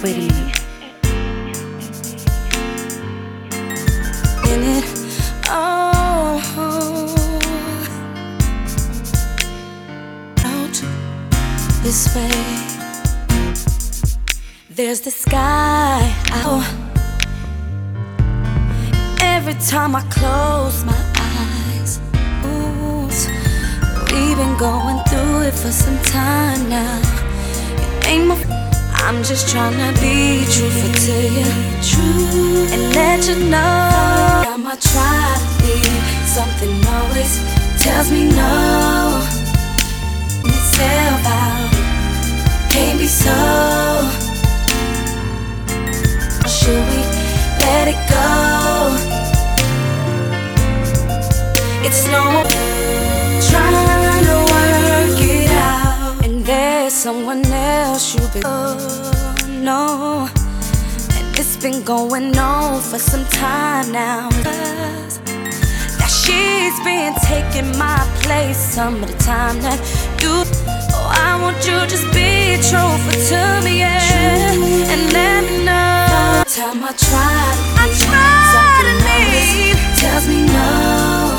pretty. In it, oh, out this way. There's the sky. Every time I close my eyes, ooh, we've been going through it for some time now. It ain't my I'm just tryna be truthful to you, true, and let you know I'ma try to be. Something always tells me no. Myself out, can't be so. Should we let it go? It's no trying to work it out, and there's someone else you've been. Oh no, and it's been going on for some time now. That she's been taking my place some of the time that you. Oh, I want you to just be truthful to me, yeah, and let me know. Time I try to leave, tells me no.